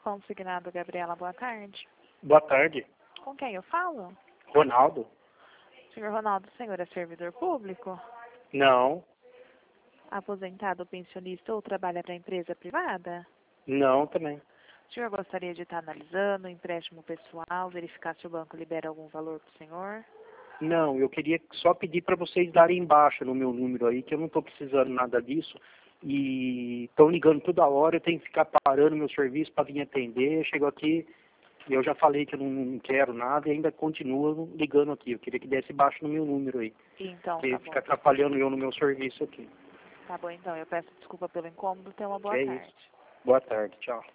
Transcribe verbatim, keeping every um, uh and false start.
Consignado Gabriela, boa tarde. Boa tarde. Com quem eu falo? Ronaldo? Senhor Ronaldo, o senhor é servidor público? Não. Aposentado, pensionista ou trabalha para empresa privada? Não também. O senhor gostaria de estar analisando o empréstimo pessoal, verificar se o banco libera algum valor para o senhor? Não, eu queria só pedir para vocês darem baixa no meu número aí, que eu não estou precisando nada disso. E estão ligando toda hora, eu tenho que ficar parando meu serviço para vir atender. Chego aqui e eu já falei que eu não quero nada e ainda continuam ligando aqui. Eu queria que desse baixa no meu número aí. Então, Porque tá fica bom. atrapalhando eu no meu serviço aqui. Tá bom, então. Eu peço desculpa pelo incômodo. Tenha uma boa Que é tarde. isso. Boa tarde, tchau.